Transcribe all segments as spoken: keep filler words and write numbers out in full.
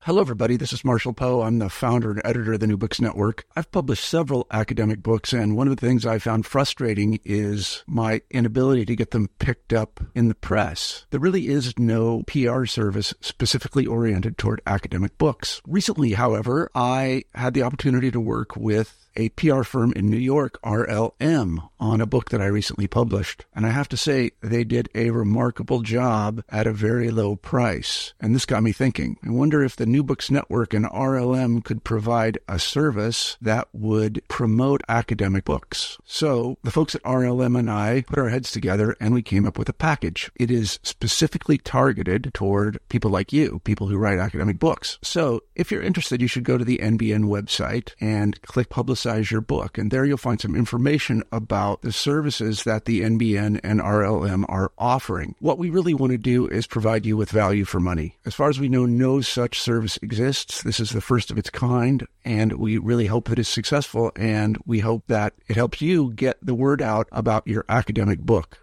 Hello, everybody. This is Marshall Poe. I'm the founder and editor of the New Books Network. I've published several academic books, and one of the things I found frustrating is my inability to get them picked up in the press. There really is no P R service specifically oriented toward academic books. Recently, however, I had the opportunity to work with a P R firm in New York, R L M, on a book that I recently published. And I have to say, they did a remarkable job at a very low price. And this got me thinking, I wonder if the New Books Network and R L M could provide a service that would promote academic books. So the folks at R L M and I put our heads together and we came up with a package. It is specifically targeted toward people like you, people who write academic books. So if you're interested, you should go to the N B N website and click Publicize your book, and there you'll find some information about the services that the N B N and R L M are offering. What we really want to do is provide you with value for money. As far as we know, no such service exists. This is the first of its kind, and we really hope that it's successful, and we hope that it helps you get the word out about your academic book.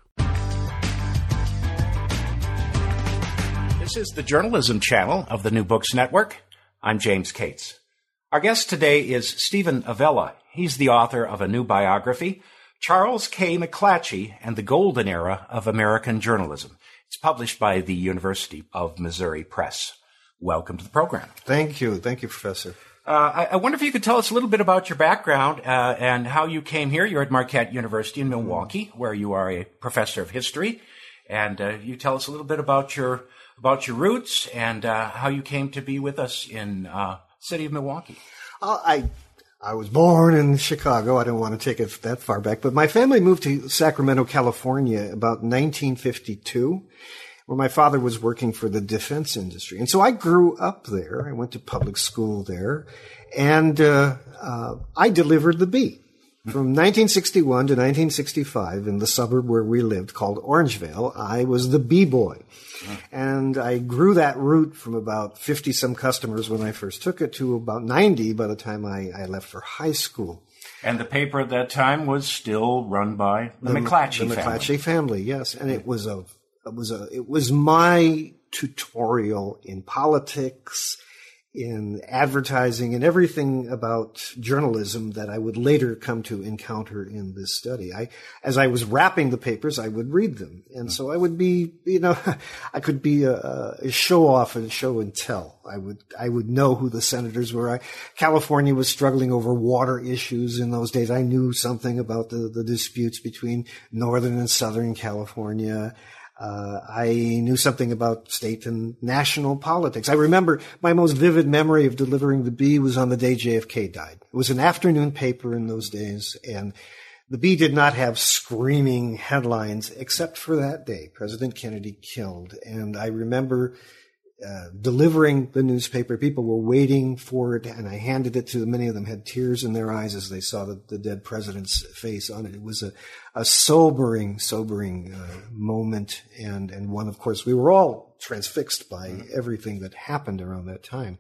This is the journalism channel of the New Books Network. I'm James Cates. Our guest today is Stephen Avella. He's the author of a new biography, Charles K. McClatchy and the Golden Era of American Journalism. It's published by the University of Missouri Press. Welcome to the program. Thank you. Thank you, Professor. Uh, I, I wonder if you could tell us a little bit about your background uh, and how you came here. You're at Marquette University in Milwaukee, where you are a professor of history. And uh, you tell us a little bit about your about your roots and uh, how you came to be with us in uh city of Milwaukee. Uh, I I was born in Chicago. I don't want to take it that far back, but my family moved to Sacramento, California about nineteen fifty-two, where my father was working for the defense industry. And so I grew up there. I went to public school there, and uh, uh, I delivered the bee. From nineteen sixty-one to nineteen sixty-five, in the suburb where we lived called Orangevale, I was the bee boy. And I grew that route from about fifty-some customers when I first took it to about ninety by the time I, I left for high school. And the paper at that time was still run by the, the McClatchy the family. The McClatchy family, yes. And it was a, it was a, it was my tutorial in politics, in advertising, and everything about journalism that I would later come to encounter in this study. I, as I was wrapping the papers, I would read them. And so I would be, you know, I could be a, a show off and show and tell. I would, I would know who the senators were. I, California was struggling over water issues in those days. I knew something about the, the disputes between Northern and Southern California. Uh, I knew something about state and national politics. I remember my most vivid memory of delivering the Bee was on the day J F K died. It was an afternoon paper in those days, and the Bee did not have screaming headlines except for that day, President Kennedy killed. And I remember uh, delivering the newspaper. People were waiting for it, and I handed it to them. Many of them had tears in their eyes as they saw the, the dead president's face on it. It was a, a sobering, sobering uh, moment, and, and one, of course, we were all transfixed by everything that happened around that time.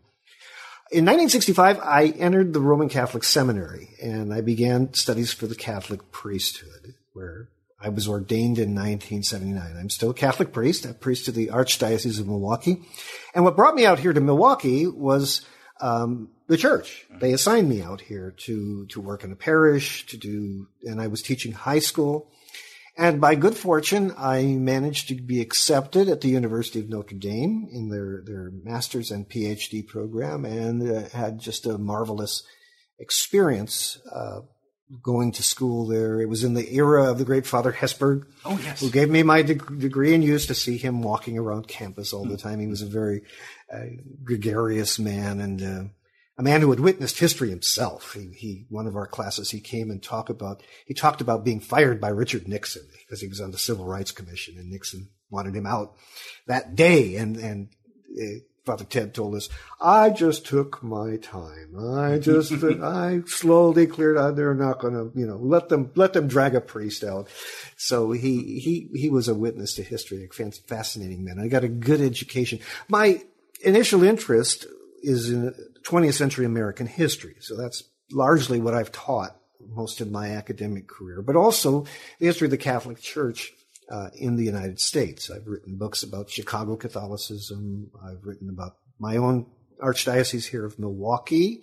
In nineteen sixty-five, I entered the Roman Catholic Seminary, and I began studies for the Catholic priesthood, where I was ordained in nineteen seventy-nine. I'm still a Catholic priest, a priest of the Archdiocese of Milwaukee. And what brought me out here to Milwaukee was um, the church. They assigned me out here to, to work in a parish, to do, and I was teaching high school. And by good fortune, I managed to be accepted at the University of Notre Dame in their, their master's and P H D program, and uh, had just a marvelous experience uh, going to school there. It was in the era of the great Father Hesburgh, oh, yes. who gave me my de- degree, and used to see him walking around campus all the time. He was a very uh, gregarious man, and uh, a man who had witnessed history himself. He, he, one of our classes, he came and talked about, he talked about being fired by Richard Nixon because he was on the Civil Rights Commission, and Nixon wanted him out that day. And, and uh, Father Ted told us, I just took my time. I just, I slowly cleared out. They're not going to, you know, let them, let them drag a priest out. So he, he, he was a witness to history, a fascinating man. I got a good education. My initial interest is in twentieth century American history. So that's largely what I've taught most of my academic career, but also the history of the Catholic Church uh, in the United States. I've written books about Chicago Catholicism. I've written about my own Archdiocese here of Milwaukee.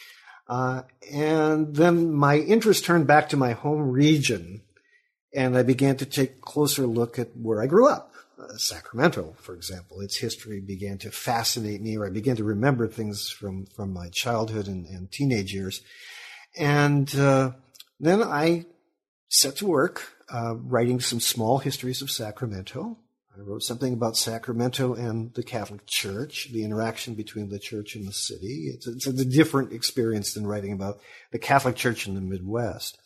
Uh, and then my interest turned back to my home region, and I began to take a closer look at where I grew up. Uh, Sacramento, for example, its history began to fascinate me, or I began to remember things from, from my childhood and, and teenage years. And uh, then I set to work uh, writing some small histories of Sacramento. I wrote something about Sacramento and the Catholic Church, the interaction between the church and the city. It's, it's a different experience than writing about the Catholic Church in the Midwest.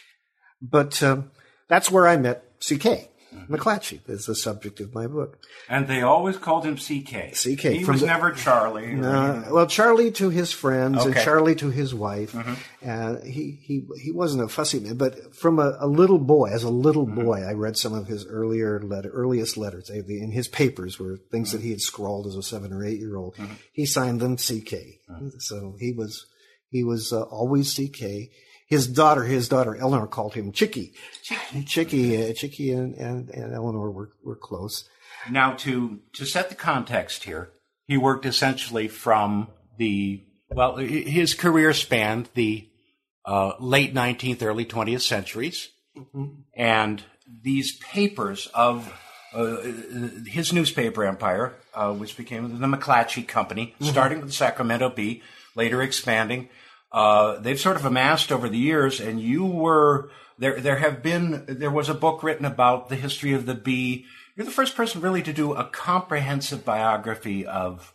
But um, that's where I met C K McClatchy, is the subject of my book. And they always called him C K. C K. He was the, never Charlie. No, well, Charlie to his friends okay. and Charlie to his wife. Mm-hmm. Uh, he he he wasn't a fussy man, but from a, a little boy, as a little mm-hmm. boy, I read some of his earlier letter, earliest letters. In his papers were things mm-hmm. that he had scrawled as a seven or eight year old. Mm-hmm. He signed them C K. Mm-hmm. So he was he was uh, always C K. His daughter, his daughter Eleanor, called him Chicky. Chicky, Chicky, uh, Chicky, and, and, and Eleanor were were close. Now, to to set the context here, he worked essentially from the well, his career spanned the uh, late nineteenth, early twentieth centuries, mm-hmm. and these papers of uh, his newspaper empire, uh, which became the McClatchy Company, mm-hmm. starting with the Sacramento Bee, later expanding. Uh, they've sort of amassed over the years, and you were there. There have been there was a book written about the history of the Bee. You're the first person really to do a comprehensive biography of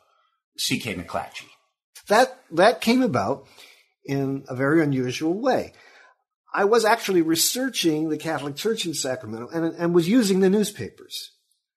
C K McClatchy. That that came about in a very unusual way. I was actually researching the Catholic Church in Sacramento and, and was using the newspapers.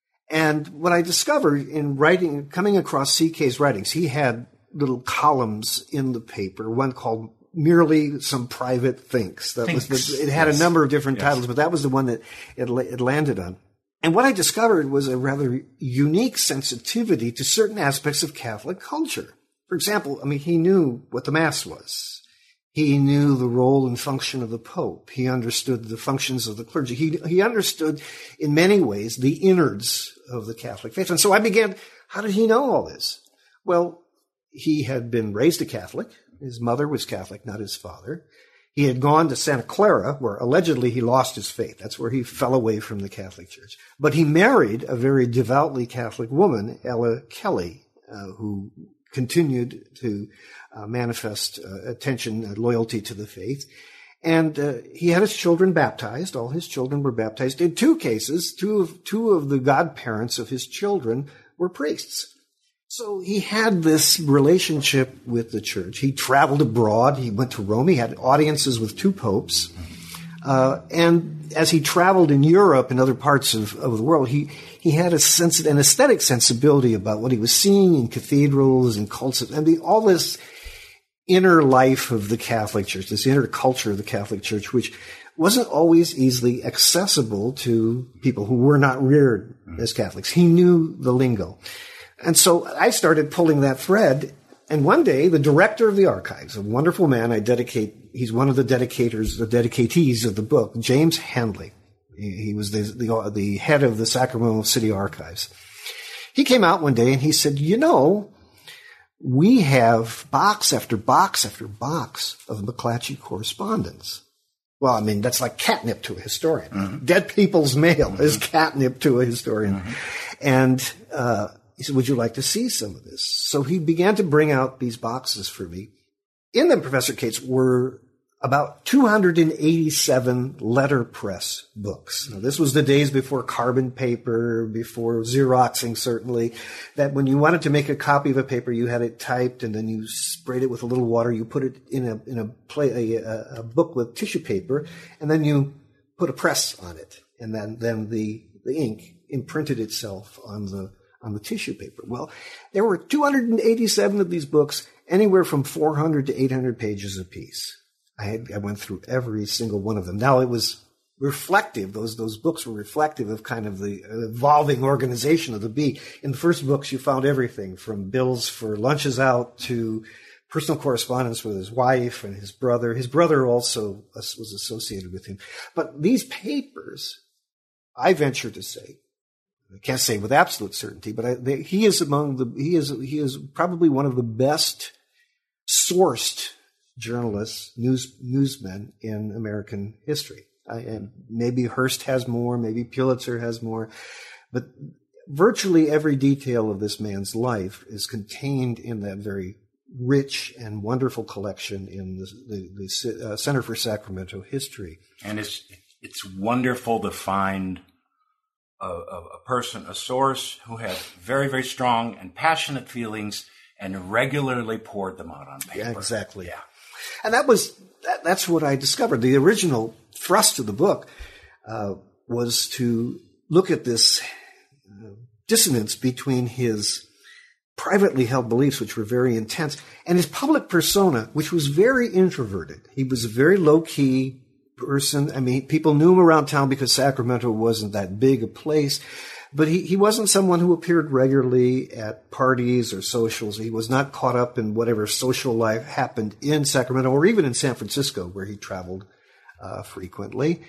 And what I discovered in writing, coming across C K's writings, he had little columns in the paper, one called Merely Some Private Thinks. That Thinks. was the, it had yes. a number of different yes. titles, but that was the one that it, it landed on. And what I discovered was a rather unique sensitivity to certain aspects of Catholic culture. For example, I mean, he knew what the Mass was. He knew the role and function of the Pope. He understood the functions of the clergy. He, he understood, in many ways, the innards of the Catholic faith. And so I began, how did he know all this? Well, he had been raised a Catholic. His mother was Catholic, not his father. He had gone to Santa Clara, where allegedly he lost his faith. That's where he fell away from the Catholic Church. But he married a very devoutly Catholic woman, Ella Kelly, uh, who continued to uh, manifest uh, attention and loyalty to the faith. And uh, he had his children baptized. All his children were baptized. In two cases, two of, two of the godparents of his children were priests. So he had this relationship with the church. He traveled abroad. He went to Rome. He had audiences with two popes. Uh, and as he traveled in Europe and other parts of, of the world, he, he had a sense, an aesthetic sensibility about what he was seeing in cathedrals and cults. I mean, all this inner life of the Catholic Church, this inner culture of the Catholic Church, which wasn't always easily accessible to people who were not reared as Catholics. He knew the lingo. And so I started pulling that thread. And one day, the director of the archives, a wonderful man, I dedicate, he's one of the dedicators, the dedicatees of the book, James Handley. He was the, the, the head of the Sacramento City Archives. He came out one day and he said, you know, we have box after box after box of McClatchy correspondence. Well, I mean, that's like catnip to a historian. Mm-hmm. Dead people's mail mm-hmm. is catnip to a historian. Mm-hmm. And, uh, he said, would you like to see some of this? So he began to bring out these boxes for me. In them, Professor Cates, were about two hundred eighty-seven letterpress books. Now, this was the days before carbon paper, before Xeroxing, certainly, that when you wanted to make a copy of a paper, you had it typed and then you sprayed it with a little water. You put it in a, in a, play, a, a book with tissue paper, and then you put a press on it. And then, then the, the ink imprinted itself on the on the tissue paper. Well, there were two hundred eighty-seven of these books, anywhere from four hundred to eight hundred pages apiece. I had, I went through every single one of them. Now it was reflective. Those, those books were reflective of kind of the evolving organization of the Bee. In the first books, you found everything from bills for lunches out to personal correspondence with his wife and his brother. His brother also was associated with him. But these papers, I venture to say, I can't say with absolute certainty, but I, they, he is among the he is he is probably one of the best sourced journalists, news newsmen in American history. I, and maybe Hearst has more, maybe Pulitzer has more, but virtually every detail of this man's life is contained in that very rich and wonderful collection in the, the, the uh, Center for Sacramento History. And it's it's wonderful to find a, a, a person, a source who has very, very strong and passionate feelings and regularly poured them out on paper. Yeah, exactly. Yeah. And that was that, that's what I discovered. The original thrust of the book uh, was to look at this uh, dissonance between his privately held beliefs, which were very intense, and his public persona, which was very introverted. He was a very low-key person. I mean, people knew him around town because Sacramento wasn't that big a place, but he, he wasn't someone who appeared regularly at parties or socials. He was not caught up in whatever social life happened in Sacramento or even in San Francisco, where he traveled uh, frequently.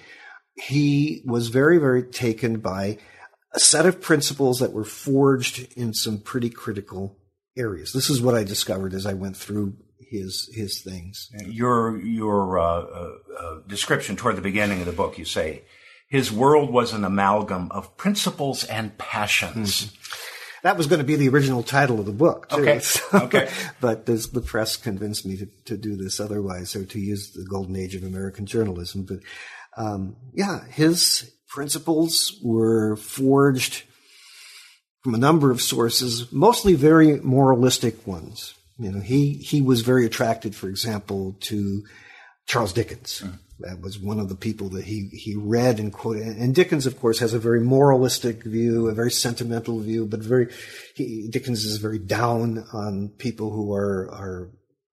He was very, very taken by a set of principles that were forged in some pretty critical areas. This is what I discovered as I went through his his things. Your your uh, uh, uh, description toward the beginning of the book, you say, his world was an amalgam of principles and passions. Mm-hmm. That was going to be the original title of the book, too. Okay. So, okay. But this, the press convinced me to, to do this otherwise, or to use the golden age of American journalism. But um, yeah, his principles were forged from a number of sources, mostly very moralistic ones. You know, he, he was very attracted, for example, to Charles Dickens. Mm. That was one of the people that he, he read and quoted. And Dickens, of course, has a very moralistic view, a very sentimental view, but very, he, Dickens is very down on people who are, are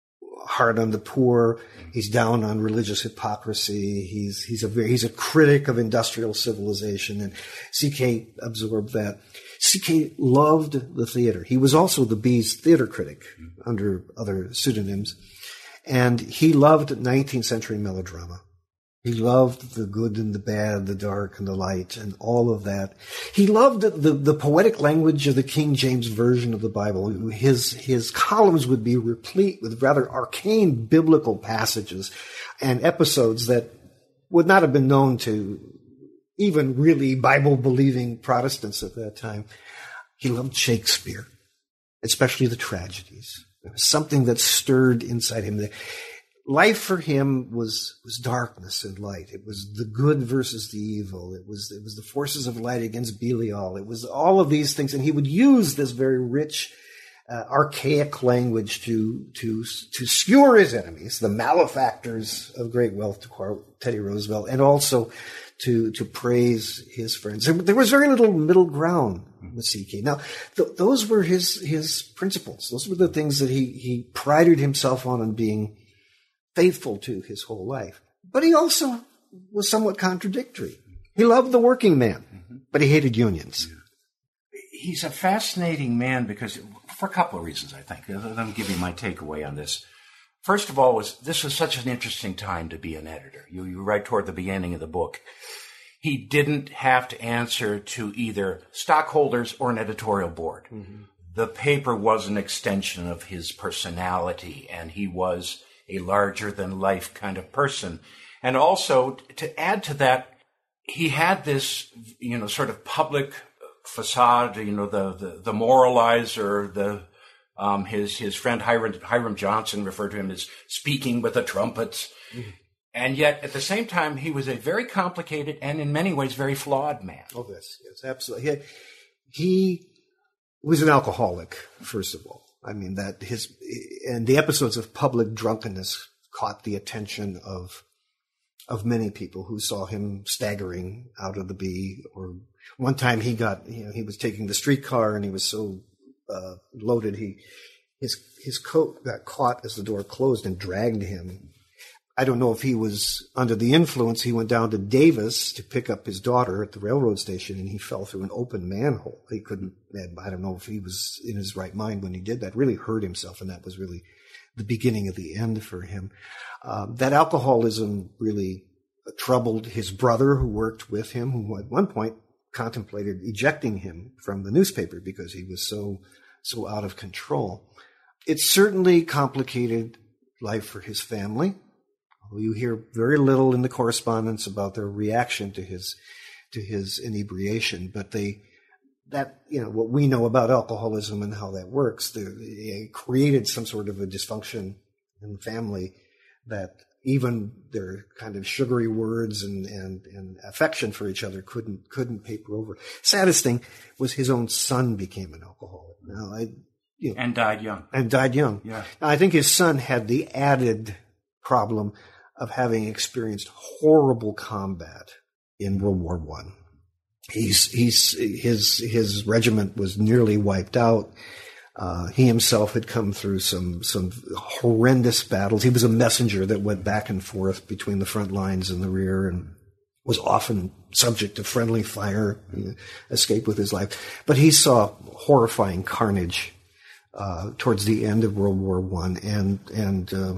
hard on the poor. He's down on religious hypocrisy. He's, he's a very, he's a critic of industrial civilization, and C K absorbed that. C K loved the theater. He was also the Bee's theater critic under other pseudonyms. And he loved nineteenth century melodrama. He loved the good and the bad, the dark and the light, and all of that. He loved the, the, the poetic language of the King James Version of the Bible. His, his columns would be replete with rather arcane biblical passages and episodes that would not have been known to even really Bible-believing Protestants at that time. He loved Shakespeare, especially the tragedies. There was something that stirred inside him. Life for him was was darkness and light. It was the good versus the evil. It was it was the forces of light against Belial. It was all of these things, and he would use this very rich, uh, archaic language to to to skewer his enemies, the malefactors of great wealth, to quote Teddy Roosevelt, and also to to praise his friends. There was very little middle ground with C K. Now, th- those were his his principles. Those were the things that he he prided himself on and being faithful to his whole life. But he also was somewhat contradictory. He loved the working man, mm-hmm. but he hated unions. He's a fascinating man because, for a couple of reasons, I think. Let me give you my takeaway on this. First of all, was this was such an interesting time to be an editor. You, you write toward the beginning of the book. He didn't have to answer to either stockholders or an editorial board. Mm-hmm. The paper was an extension of his personality, and he was a larger-than-life kind of person. And also, to add to that, he had this, you know, sort of public facade, you know, the the, the moralizer, the um, his his friend Hiram, Hiram Johnson referred to him as speaking with the trumpets. Mm-hmm. And yet, at the same time, he was a very complicated and, in many ways, very flawed man. Oh, yes, yes, absolutely. He, he was an alcoholic, first of all. I mean, that his, and the episodes of public drunkenness caught the attention of, of many people who saw him staggering out of the Bee. Or one time he got, you know, he was taking the streetcar and he was so, uh, loaded, he, his, his coat got caught as the door closed and dragged him. I don't know if he was under the influence. He went down to Davis to pick up his daughter at the railroad station, and he fell through an open manhole. He couldn't, I don't know if he was in his right mind when he did that, really hurt himself, and that was really the beginning of the end for him. Um, that alcoholism really troubled his brother who worked with him, who at one point contemplated ejecting him from the newspaper because he was so so out of control. It certainly complicated life for his family. You hear very little in the correspondence about their reaction to his to his inebriation, but they that you know what we know about alcoholism and how that works. They, they created some sort of a dysfunction in the family that even their kind of sugary words and, and, and affection for each other couldn't couldn't paper over. Saddest thing was his own son became an alcoholic. Now, I, you know, and died young. And died young. Yeah. Now, I think his son had the added problem of having experienced horrible combat in World War One. He's he's his his regiment was nearly wiped out. Uh, he himself had come through some some horrendous battles. He was a messenger that went back and forth between the front lines and the rear, and was often subject to friendly fire. He escaped with his life, but he saw horrifying carnage uh, towards the end of World War One, and and uh,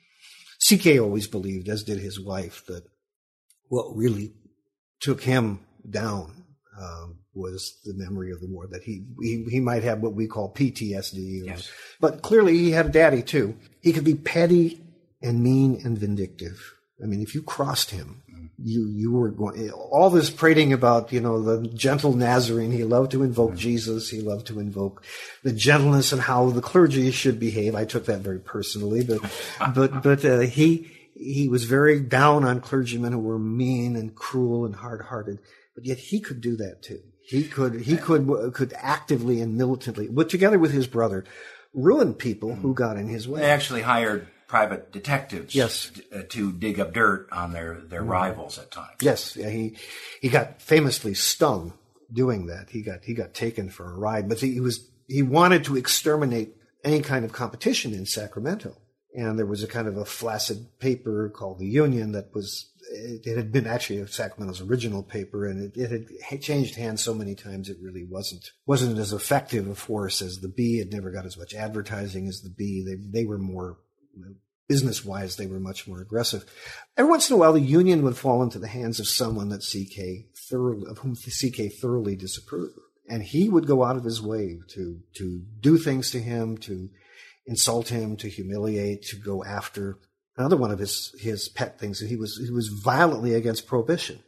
C K always believed, as did his wife, that what really took him down uh, was the memory of the war, that he, he he might have what we call P T S D. Or, yes. But clearly he had a daddy too. He could be petty and mean and vindictive. I mean, if you crossed him, you you were going, all this prating about, you know, the gentle Nazarene. He loved to invoke mm-hmm. Jesus. He loved to invoke the gentleness and how the clergy should behave. I took that very personally, but but but uh, he he was very down on clergymen who were mean and cruel and hard-hearted. But yet he could do that too. He could he could could actively and militantly, but together with his brother, ruin people who got in his way. They actually hired private detectives yes. to, to dig up dirt on their, their mm. rivals at times. Yes, yeah, he he got famously stung doing that. He got he got taken for a ride, but he was he wanted to exterminate any kind of competition in Sacramento. And there was a kind of a flaccid paper called the Union that was, it, it had been actually Sacramento's original paper, and it, it had changed hands so many times it really wasn't wasn't as effective a force as the Bee. It never got as much advertising as the Bee. They they were more, you know, business-wise, they were much more aggressive. Every once in a while, the Union would fall into the hands of someone that C K thoroughly, of whom C K thoroughly disapproved, and he would go out of his way to to do things to him, to insult him, to humiliate, to go after. Another one of his his pet things, he was he was violently against prohibition.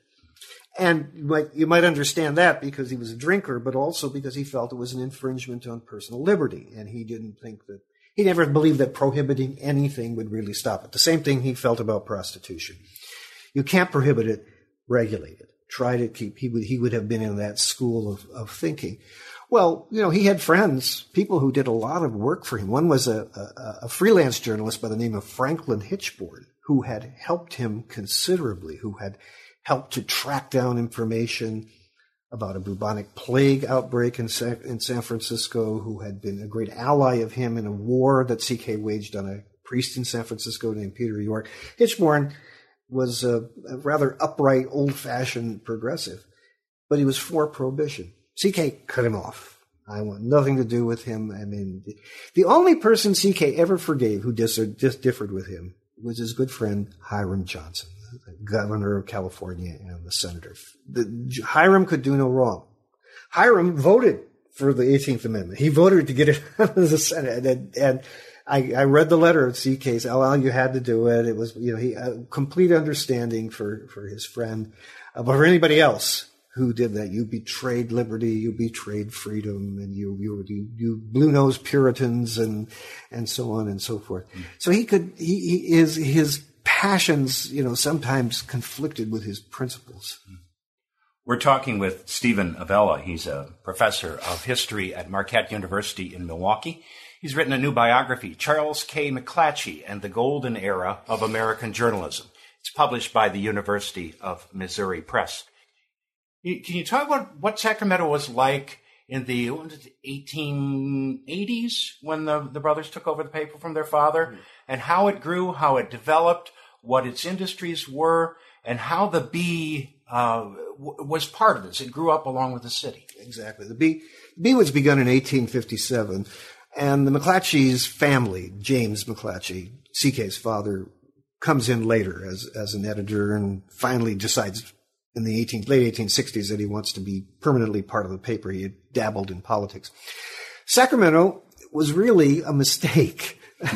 And you might, you might understand that because he was a drinker, but also because he felt it was an infringement on personal liberty. And he didn't think that, he never believed that prohibiting anything would really stop it. The same thing he felt about prostitution. You can't prohibit it, regulate it. Try to keep, he would, he would have been in that school of, of thinking. Well, you know, he had friends, people who did a lot of work for him. One was a, a, a freelance journalist by the name of Franklin Hitchborn, who had helped him considerably, who had helped to track down information about a bubonic plague outbreak in San, in San Francisco, who had been a great ally of him in a war that C K waged on a priest in San Francisco named Peter York. Hitchborn was a, a rather upright, old-fashioned progressive, but he was for prohibition. C K cut him off. I want nothing to do with him. I mean, the only person C K ever forgave who dis- dis- differed with him was his good friend Hiram Johnson, the governor of California and the senator. The, Hiram could do no wrong. Hiram voted for the eighteenth Amendment. He voted to get it out of the Senate. And, and I, I read the letter of C K's. Oh, well, you had to do it. It was, you know, he a complete understanding for, for his friend, uh, but for anybody else who did that. You betrayed liberty, you betrayed freedom, and you you you, you blue-nosed Puritans, and and so on and so forth. Mm. So he could he, he his his passions, you know, sometimes conflicted with his principles. Mm. We're talking with Stephen Avella. He's a professor of history at Marquette University in Milwaukee. He's written a new biography, Charles K. McClatchy and the Golden Era of American Journalism. It's published by the University of Missouri Press. Can you talk about what Sacramento was like in the eighteen eighties when the, the brothers took over the paper from their father, mm-hmm. and how it grew, how it developed, what its industries were, and how the Bee uh, w- was part of this? It grew up along with the city. Exactly. The Bee, the Bee was begun in eighteen fifty-seven, and the McClatchy's family, James McClatchy, C K's father, comes in later as, as an editor and finally decides in the eighteen, late eighteen sixties that he wants to be permanently part of the paper. He had dabbled in politics. Sacramento was really a mistake.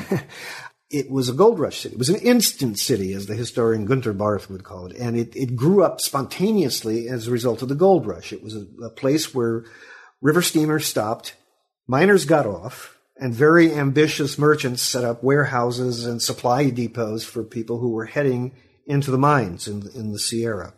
It was a gold rush city. It was an instant city, as the historian Gunter Barth would call it. And it, it grew up spontaneously as a result of the gold rush. It was a, a place where river steamers stopped, miners got off, and very ambitious merchants set up warehouses and supply depots for people who were heading into the mines in, in the Sierra.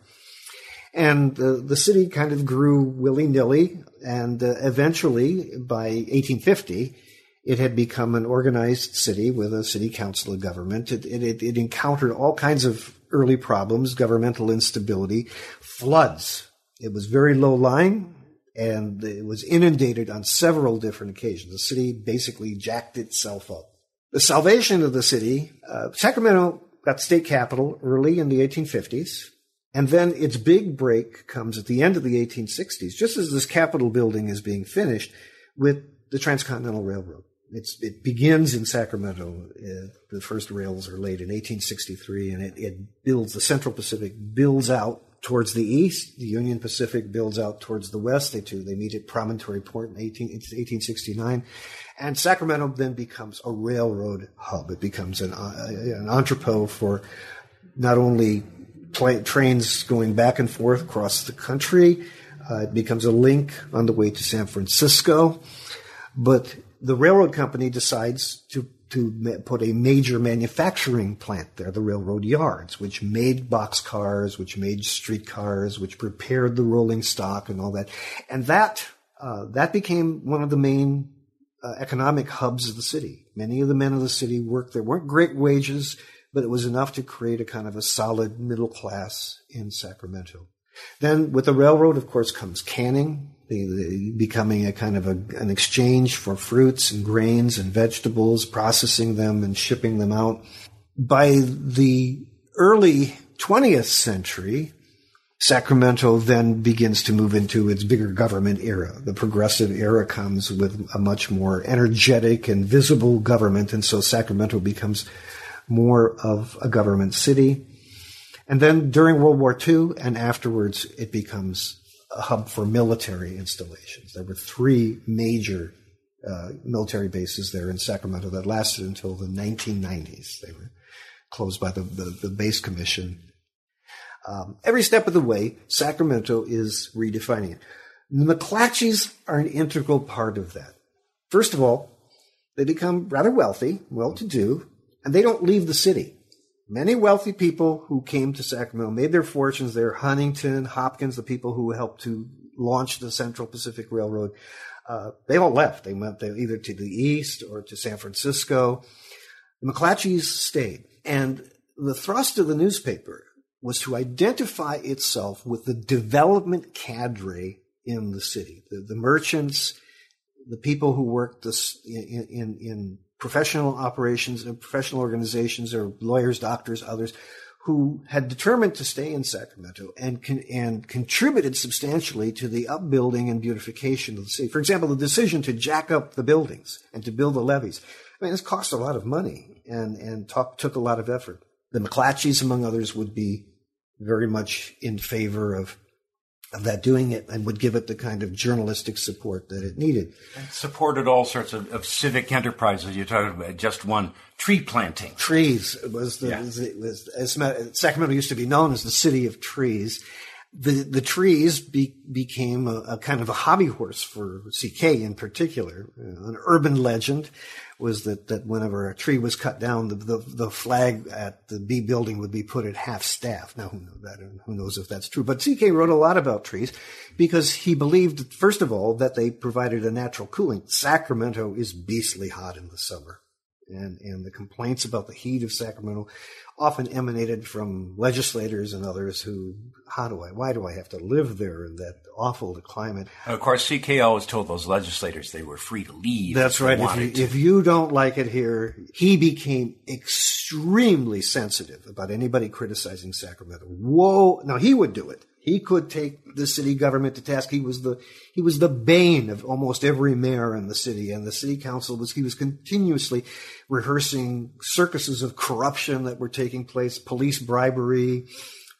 And the, the city kind of grew willy-nilly, and uh, eventually, by eighteen fifty, it had become an organized city with a city council of government. It, it, it encountered all kinds of early problems, governmental instability, floods. It was very low-lying, and it was inundated on several different occasions. The city basically jacked itself up. The salvation of the city, uh, Sacramento got the state capital early in the eighteen fifties. And then its big break comes at the end of the eighteen sixties, just as this Capitol building is being finished, with the Transcontinental Railroad. It's, it begins in Sacramento. Uh, the first rails are laid in eighteen sixty-three, and it, it builds, the Central Pacific builds out towards the east. The Union Pacific builds out towards the west. They two, they meet at Promontory Point in eighteen sixty-nine. And Sacramento then becomes a railroad hub. It becomes an, uh, an entrepot for not only Play, trains going back and forth across the country. Uh, it becomes a link on the way to San Francisco. But the railroad company decides to, to ma- put a major manufacturing plant there, the railroad yards, which made boxcars, which made streetcars, which prepared the rolling stock and all that. And that, uh, that became one of the main uh, economic hubs of the city. Many of the men of the city worked there. Weren't great wages, but it was enough to create a kind of a solid middle class in Sacramento. Then with the railroad, of course, comes canning, the, the, becoming a kind of a, an exchange for fruits and grains and vegetables, processing them and shipping them out. By the early twentieth century, Sacramento then begins to move into its bigger government era. The progressive era comes with a much more energetic and visible government, and so Sacramento becomes more of a government city. And then during World War Two and afterwards, it becomes a hub for military installations. There were three major uh, military bases there in Sacramento that lasted until the nineteen nineties. They were closed by the, the, the base commission. Um, every step of the way, Sacramento is redefining it. The McClatchys are an integral part of that. First of all, they become rather wealthy, well-to-do, and they don't leave the city. Many wealthy people who came to Sacramento made their fortunes there. Huntington, Hopkins, the people who helped to launch the Central Pacific Railroad, uh, they all left. They went there either to the east or to San Francisco. The McClatchys stayed. And the thrust of the newspaper was to identify itself with the development cadre in the city. The, the merchants, the people who worked this in, in, in professional operations and professional organizations, or lawyers, doctors, others, who had determined to stay in Sacramento and con- and contributed substantially to the upbuilding and beautification of the city. For example, the decision to jack up the buildings and to build the levees. I mean, this cost a lot of money and, and talk, took a lot of effort. The McClatchys, among others, would be very much in favor of of that doing it, and would give it the kind of journalistic support that it needed. It supported all sorts of, of civic enterprises. You're talking about just one, tree planting. Trees was the, yeah. it was, as Sacramento used to be known as the city of trees. The, the trees be, became a, a kind of a hobby horse for C K in particular. You know, an urban legend was that, that whenever a tree was cut down, the, the, the flag at the B building would be put at half staff. Now, who knows that, and who knows if that's true? But C K wrote a lot about trees because he believed, first of all, that they provided a natural cooling. Sacramento is beastly hot in the summer. And, and the complaints about the heat of Sacramento often emanated from legislators and others who, how do I, why do I have to live there in that awful climate? And of course, C K always told those legislators they were free to leave. That's right. If you, if you don't like it here, he became extremely sensitive about anybody criticizing Sacramento. Whoa. Now, he would do it. He could take the city government to task. He was the, he was the bane of almost every mayor in the city, and the city council was, he was continuously rehearsing circuses of corruption that were taking place, police bribery,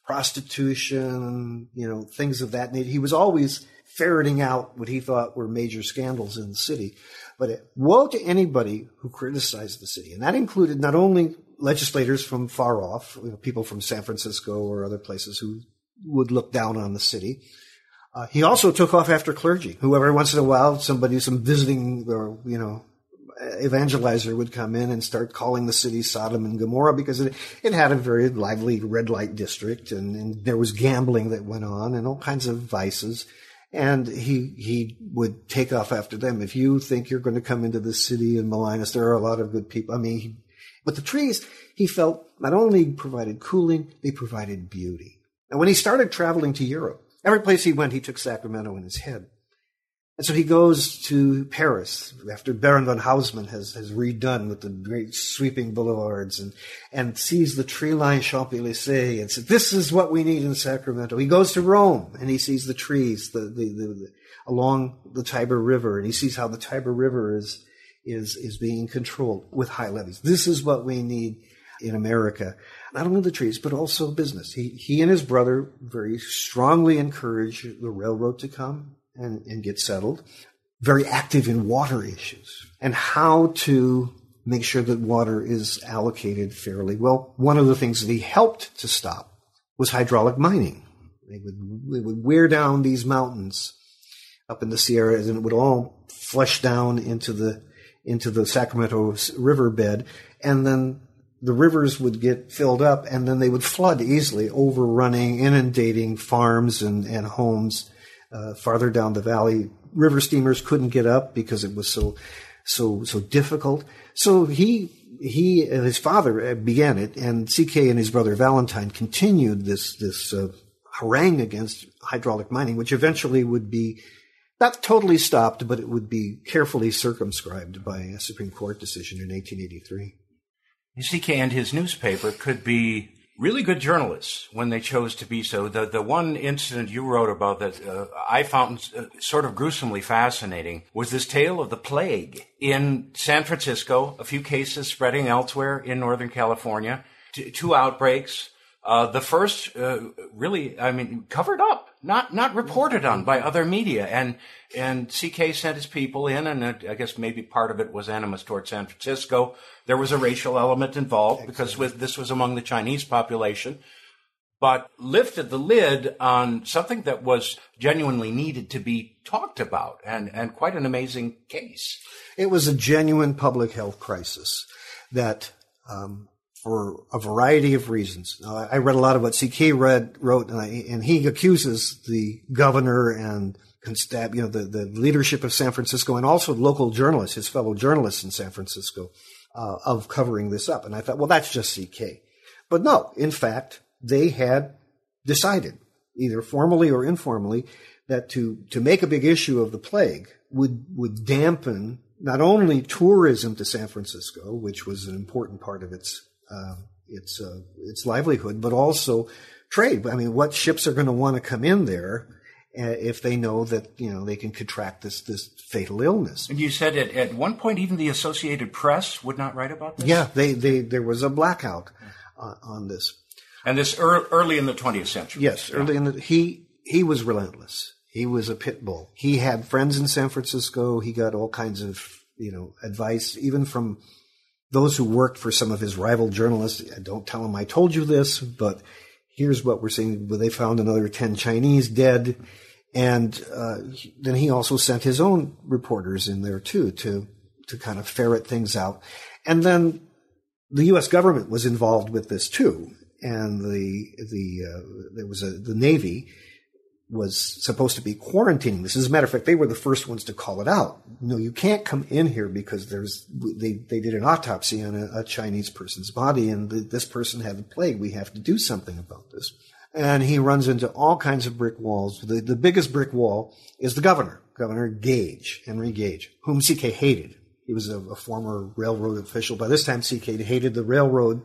prostitution, you know, things of that nature. He was always ferreting out what he thought were major scandals in the city. But woe to anybody who criticized the city. And that included not only legislators from far off, you know, people from San Francisco or other places who would look down on the city. Uh, he also took off after clergy, who every once in a while somebody, some visiting or, you know, evangelizer would come in and start calling the city Sodom and Gomorrah because it, it had a very lively red light district, and, and there was gambling that went on and all kinds of vices. And he he would take off after them. If you think you're going to come into the city and malign us, there are a lot of good people. I mean, he, but the trees, he felt, not only provided cooling, they provided beauty. And when he started traveling to Europe, every place he went, he took Sacramento in his head. And so he goes to Paris after Baron von Haussmann has, has redone with the great sweeping boulevards and, and sees the tree-lined Champs-Élysées and says, this is what we need in Sacramento. He goes to Rome and he sees the trees the, the, the, the, along the Tiber River, and he sees how the Tiber River is, is, is being controlled with high levees. This is what we need in America. Not only the trees, but also business. He, he and his brother very strongly encouraged the railroad to come and, and get settled. Very active in water issues and how to make sure that water is allocated fairly. Well, one of the things that he helped to stop was hydraulic mining. They would, they would wear down these mountains up in the Sierras, and it would all flush down into the, into the Sacramento riverbed, and then the rivers would get filled up, and then they would flood easily, overrunning, inundating farms and, and homes uh, farther down the valley. River steamers couldn't get up because it was so so so difficult. So he he and his father began it, and C K and his brother Valentine continued this this uh, harangue against hydraulic mining, which eventually would be not totally stopped, but it would be carefully circumscribed by a Supreme Court decision in eighteen eighty-three. C K and his newspaper could be really good journalists when they chose to be so. The the one incident you wrote about that uh, I found uh, sort of gruesomely fascinating was this tale of the plague in San Francisco, a few cases spreading elsewhere in Northern California, t- two outbreaks. Uh, the first uh, really, I mean, covered up, not not reported on by other media. And and C K sent his people in, and it, I guess maybe part of it was animus toward San Francisco. There was a racial element involved because with, this was among the Chinese population, but lifted the lid on something that was genuinely needed to be talked about, and, and quite an amazing case. It was a genuine public health crisis that, um, for a variety of reasons. Now, I read a lot of what C K read, wrote, and, I, and he accuses the governor and constab, you know, the, the leadership of San Francisco, and also local journalists, his fellow journalists in San Francisco, uh, of covering this up. And I thought, well, that's just C K. But no, in fact, they had decided, either formally or informally, that to, to make a big issue of the plague would, would dampen not only tourism to San Francisco, which was an important part of its Uh, its uh, its livelihood, but also trade. I mean, what ships are going to want to come in there uh, if they know that, you know, they can contract this this fatal illness? And you said at, at one point even the Associated Press would not write about this? Yeah, they, they there was a blackout uh, on this. And this er- early in the twentieth century. Yes, early in the he he was relentless. He was a pit bull. He had friends in San Francisco. He got all kinds of, you know, advice, even from those who worked for some of his rival journalists. Don't tell them I told you this, but here's what we're seeing. They found another ten Chinese dead. And uh, then he also sent his own reporters in there, too, to to kind of ferret things out. And then the U S government was involved with this, too. And the the uh, there was a the Navy was supposed to be quarantining this. As a matter of fact, they were the first ones to call it out. No, you can't come in here because there's they they did an autopsy on a, a Chinese person's body, and the, this person had the plague. We have to do something about this. And he runs into all kinds of brick walls. The, the biggest brick wall is the governor, Governor Gage, Henry Gage, whom C K hated. He was a, a former railroad official. By this time, C K hated the railroad.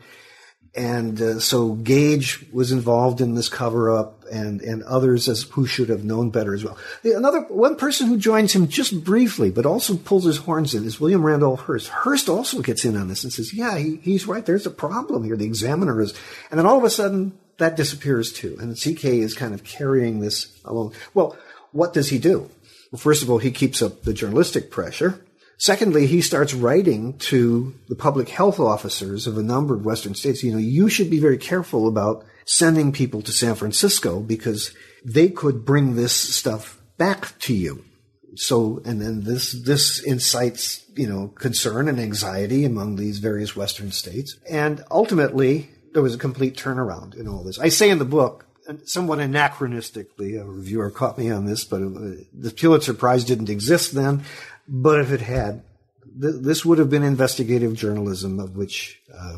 And uh, so Gage was involved in this cover-up, and, and others as who should have known better as well. Another one person who joins him just briefly, but also pulls his horns in, is William Randolph Hearst. Hearst also gets in on this and says, "Yeah, he, he's right. There's a problem here. The Examiner is." And then all of a sudden, that disappears too. And C K is kind of carrying this along. Well, what does he do? Well, first of all, he keeps up the journalistic pressure. Secondly, he starts writing to the public health officers of a number of Western states. You know, you should be very careful about sending people to San Francisco because they could bring this stuff back to you. So, and then this, this incites, you know, concern and anxiety among these various Western states. And ultimately, there was a complete turnaround in all this. I say in the book, somewhat anachronistically, a reviewer caught me on this, but the Pulitzer Prize didn't exist then. But if it had, th- this would have been investigative journalism, of which uh,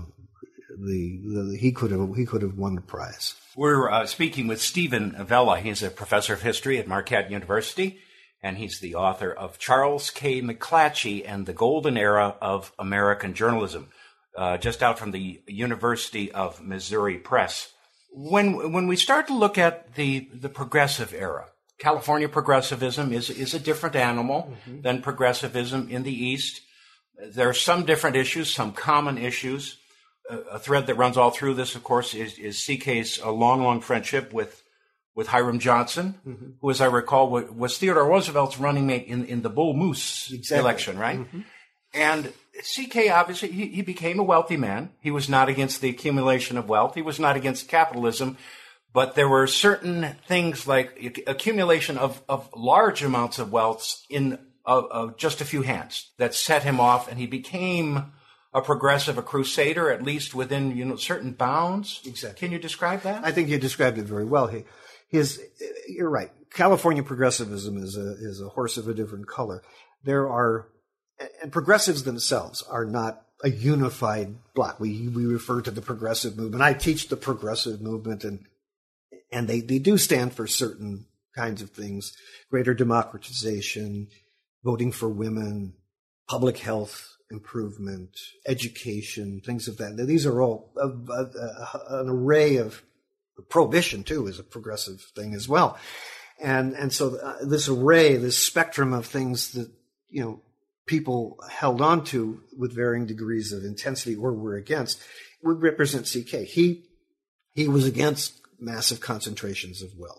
the, the he could have he could have won the prize. We're uh, speaking with Stephen Avella. He's a professor of history at Marquette University, and he's the author of Charles K. McClatchy and the Golden Era of American Journalism, uh, just out from the University of Missouri Press. When when we start to look at the the progressive era, California progressivism is is a different animal mm-hmm. than progressivism in the East. There are some different issues, some common issues. Uh, a thread that runs all through this, of course, is, is C K's a long, long friendship with with Hiram Johnson, mm-hmm. who, as I recall, was, was Theodore Roosevelt's running mate in, in the Bull Moose exactly. election, right? Mm-hmm. And C K, obviously, he, he became a wealthy man. He was not against the accumulation of wealth. He was not against capitalism. But there were certain things like accumulation of, of large amounts of wealth in uh, uh, just a few hands that set him off, and he became a progressive, a crusader, at least within you know certain bounds. Exactly. Can you describe that? I think you described it very well. He, his, you're right. California progressivism is a is a horse of a different color. There are, and progressives themselves are not a unified bloc. We we refer to the progressive movement. I teach the progressive movement, and and they, they do stand for certain kinds of things: greater democratization, voting for women, public health improvement, education, things of that. These are all a, a, a, an array of prohibition too is a progressive thing as well. And, and so uh, this array, this spectrum of things that, you know, people held on to with varying degrees of intensity or were against would represent C K. He, he was against massive concentrations of wealth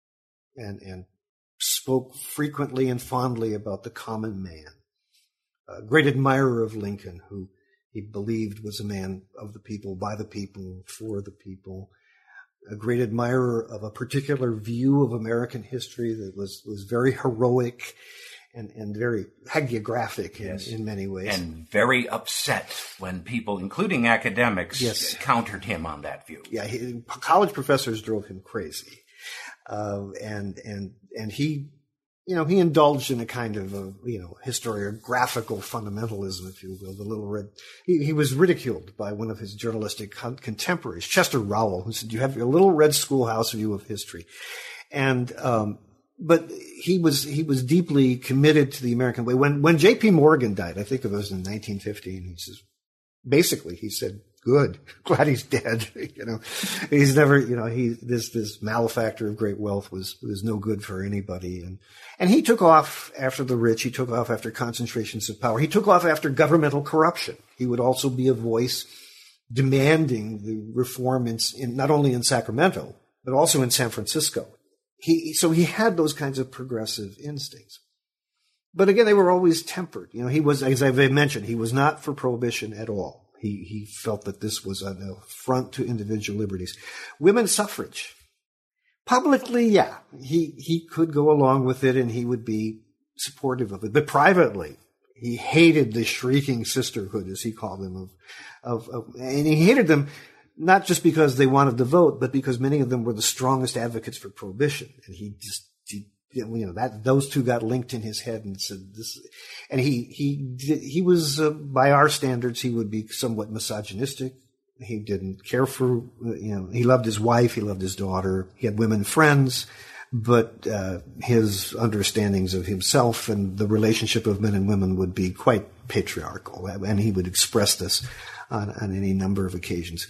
and, and spoke frequently and fondly about the common man. A great admirer of Lincoln, who he believed was a man of the people, by the people, for the people. A great admirer of a particular view of American history that was, was very heroic and, and very hagiographic in, yes. in many ways. And very upset when people, including academics, yes. countered him on that view. Yeah, he, college professors drove him crazy. Uh, and, and, and he, you know, he indulged in a kind of a, you know, historiographical fundamentalism, if you will, the little red. He, he was ridiculed by one of his journalistic con- contemporaries, Chester Rowell, who said, "You have your little red schoolhouse view of history." And, um, but he was, he was deeply committed to the American way. When, when J P Morgan died, I think it was in nineteen fifteen, he says, basically, he said, "Good. Glad he's dead." You know, he's never, you know, he, this, this malefactor of great wealth was, was no good for anybody. And, and he took off after the rich. He took off after concentrations of power. He took off after governmental corruption. He would also be a voice demanding the reform in, in not only in Sacramento, but also in San Francisco. He, so he had those kinds of progressive instincts. But again, they were always tempered. You know, he was, as I've mentioned, he was not for prohibition at all. He, he felt that this was an affront to individual liberties. Women's suffrage. Publicly, yeah, he, he could go along with it and he would be supportive of it. But privately, he hated the shrieking sisterhood, as he called them, of, of, of, and he hated them not just because they wanted to vote, but because many of them were the strongest advocates for prohibition. And he just, he, you know, that, those two got linked in his head and said this, and he, he, he was, uh, by our standards, he would be somewhat misogynistic. He didn't care for, you know, he loved his wife, he loved his daughter, he had women friends, but, uh, his understandings of himself and the relationship of men and women would be quite patriarchal, and he would express this on, on any number of occasions.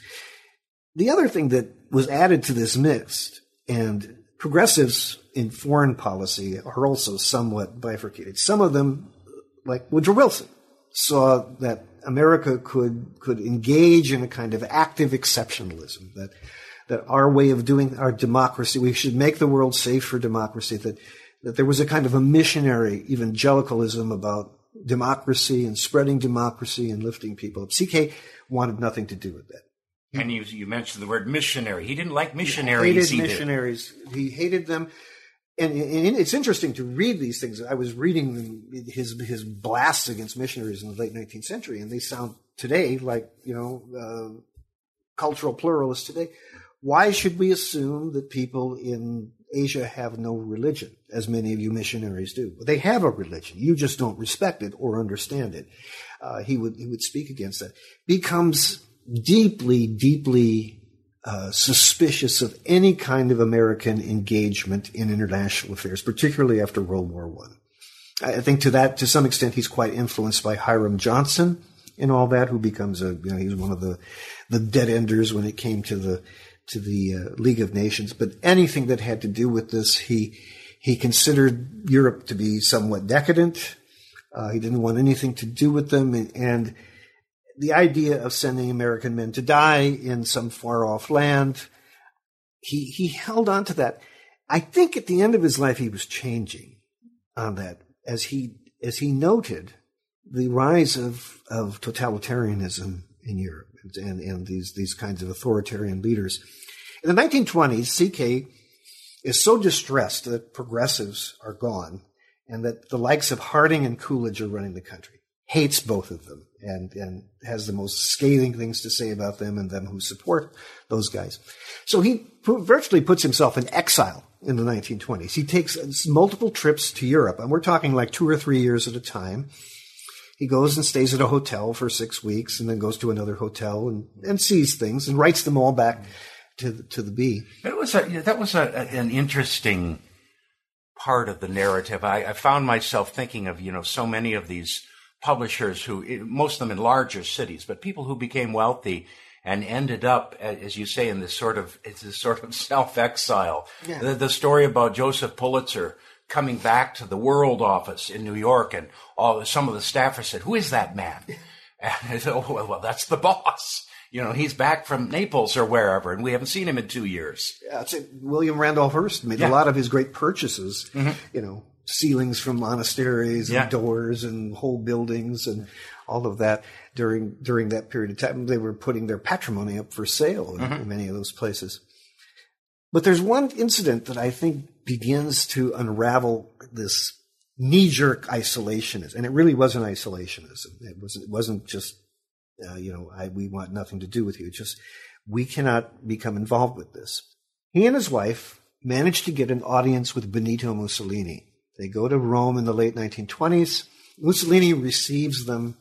The other thing that was added to this mix, and progressives in foreign policy are also somewhat bifurcated. Some of them, like Woodrow Wilson, saw that America could could engage in a kind of active exceptionalism, that that our way of doing our democracy, we should make the world safe for democracy, that, that there was a kind of a missionary evangelicalism about democracy and spreading democracy and lifting people up. C K wanted nothing to do with that. And you, you mentioned the word missionary. He didn't like missionaries. He hated missionaries. He hated them. And, and it's interesting to read these things. I was reading his his blasts against missionaries in the late nineteenth century, and they sound today like, you know, uh, cultural pluralists today. Why should we assume that people in Asia have no religion, as many of you missionaries do? They have a religion. You just don't respect it or understand it. Uh, he would he would speak against that. Becomes deeply, deeply uh, suspicious of any kind of American engagement in international affairs, particularly after World War One. I think to that, to some extent, he's quite influenced by Hiram Johnson and all that, who becomes a, you know, he's one of the, the dead enders when it came to the, to the uh, League of Nations. But anything that had to do with this, he, he considered Europe to be somewhat decadent. Uh, he didn't want anything to do with them. And, and the idea of sending American men to die in some far off land, he, he held on to that. I think at the end of his life, he was changing on that as he, as he noted the rise of, of totalitarianism in Europe and, and these, these kinds of authoritarian leaders. In the nineteen twenties, C K is so distressed that progressives are gone and that the likes of Harding and Coolidge are running the country. Hates both of them and, and has the most scathing things to say about them and them who support those guys. So he virtually puts himself in exile in the nineteen twenties. He takes multiple trips to Europe, and we're talking like two or three years at a time. He goes and stays at a hotel for six weeks and then goes to another hotel and, and sees things and writes them all back to the, to the Bee. That was a, that was a, an interesting part of the narrative. I, I found myself thinking of, you know, so many of these publishers who, most of them in larger cities, but people who became wealthy and ended up, as you say, in this sort of, it's this sort of self-exile. Yeah. The, the story about Joseph Pulitzer coming back to the World office in New York, and all some of the staffers said, "Who is that man?" And I said, "Oh, well, well, that's the boss. You know, he's back from Naples or wherever, and we haven't seen him in two years." Yeah, it's a, William Randolph Hearst made yeah. a lot of his great purchases. Mm-hmm. You know, ceilings from monasteries and yeah. doors and whole buildings and all of that during during that period of time. They were putting their patrimony up for sale in, mm-hmm. in many of those places. But there's one incident that I think begins to unravel this knee-jerk isolationism, and it really wasn't isolationism. It wasn't. It wasn't just, uh, you know, I, we want nothing to do with you. It's just we cannot become involved with this. He and his wife managed to get an audience with Benito Mussolini. They go to Rome in the late nineteen twenties. Mussolini receives them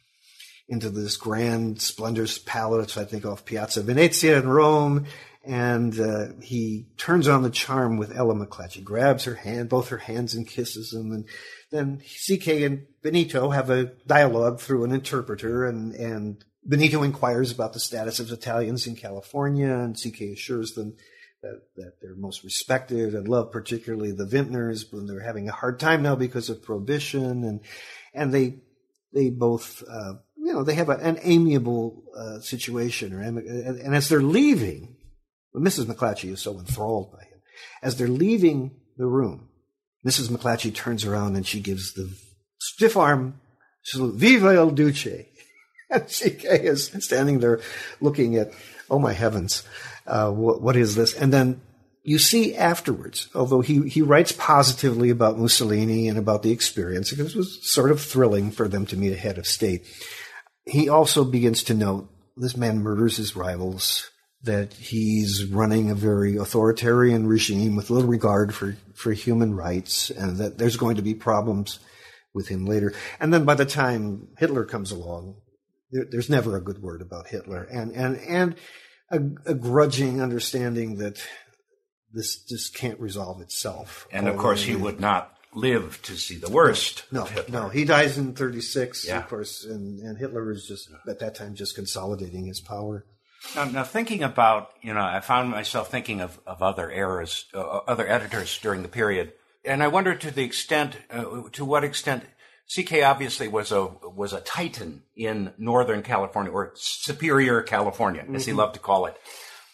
into this grand, splendorous palace, I think, off Piazza Venezia in Rome. And uh, he turns on the charm with Ella McClatchy, grabs her hand, both her hands, and kisses them. And then C K and Benito have a dialogue through an interpreter, and, and Benito inquires about the status of Italians in California, and C K assures them that, that they're most respected and loved, particularly the Vintners, when they're having a hard time now because of Prohibition. And and they they both, uh, you know, they have a, an amiable uh, situation. Or, and, and as they're leaving, Missus McClatchy is so enthralled by him. As they're leaving the room, Missus McClatchy turns around and she gives the stiff arm salute, "Viva il Duce." And C K is standing there looking at, oh my heavens, uh, what, what is this? And then you see afterwards, although he, he writes positively about Mussolini and about the experience, because it was sort of thrilling for them to meet a head of state, he also begins to note this man murders his rivals, that he's running a very authoritarian regime with little regard for, for human rights, and that there's going to be problems with him later. And then by the time Hitler comes along, there, there's never a good word about Hitler, and and and a, a grudging understanding that this just can't resolve itself. And of course, he would not live to see the worst. No, of Hitler. no, he dies in thirty-six, yeah. of course, and, and Hitler is just at that time just consolidating his power. Now, now, thinking about, you know, I found myself thinking of, of other eras, uh, other editors during the period, and I wonder to the extent, uh, to what extent C K obviously was a was a titan in Northern California, or Superior California, as mm-hmm. he loved to call it.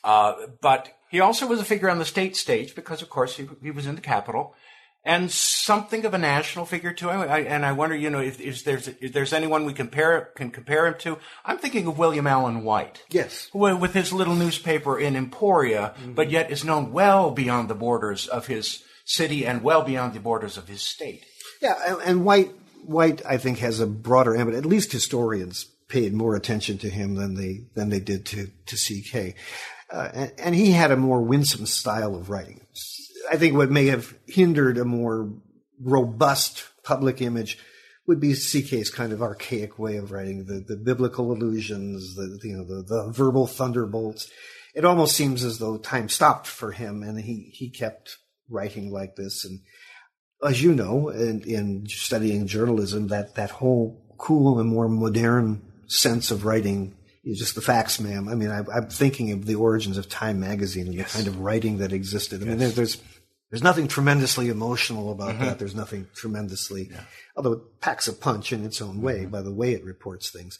Uh, but he also was a figure on the state stage because, of course, he, he was in the Capitol. And something of a national figure too. I, I, and I wonder, you know, if, if there's if there's anyone we compare can compare him to. I'm thinking of William Allen White. Yes, who, with his little newspaper in Emporia, mm-hmm. but yet is known well beyond the borders of his city and well beyond the borders of his state. Yeah, and, and White White I think has a broader ambit. At least historians paid more attention to him than they than they did to to C K, uh, and, and he had a more winsome style of writing. I think what may have hindered a more robust public image would be C K's kind of archaic way of writing, the, the biblical allusions, the you know the, the verbal thunderbolts. It almost seems as though time stopped for him, and he, he kept writing like this. And as you know, in, in studying journalism, that, that whole cool and more modern sense of writing is just the facts, ma'am. I mean, I, I'm thinking of the origins of Time magazine and yes. the kind of writing that existed. I yes. mean, there, there's there's nothing tremendously emotional about mm-hmm. that. There's nothing tremendously, yeah. although it packs a punch in its own way mm-hmm. by the way it reports things.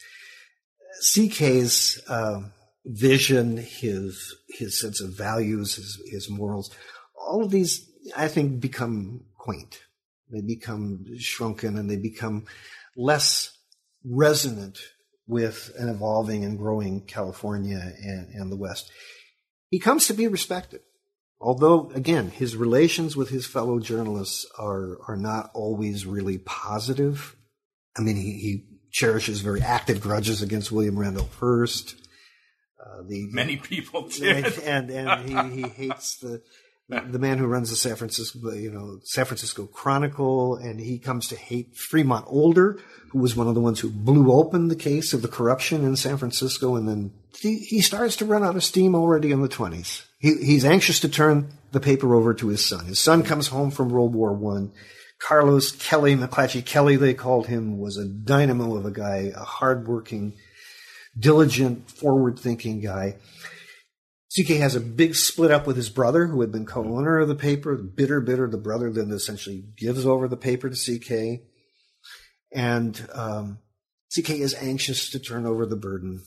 C K's uh, vision, his his sense of values, his his morals, all of these, I think, become quaint. They become shrunken, and they become less resonant with an evolving and growing California and, and the West. He comes to be respected. Although, again, his relations with his fellow journalists are are not always really positive. I mean, he, he cherishes very active grudges against William Randolph Hearst. Uh, the, Many people did. And, and he, he hates the the man who runs the San Francisco, you know, San Francisco Chronicle, and he comes to hate Fremont Older, who was one of the ones who blew open the case of the corruption in San Francisco, and then he, he starts to run out of steam already in the twenties. He, he's anxious to turn the paper over to his son. His son comes home from World War One. Carlos Kelly, McClatchy Kelly, they called him, was a dynamo of a guy, a hardworking, diligent, forward-thinking guy. C K has a big split up with his brother, who had been co-owner of the paper. Bitter, bitter, the brother then essentially gives over the paper to C K. And um, C K is anxious to turn over the burden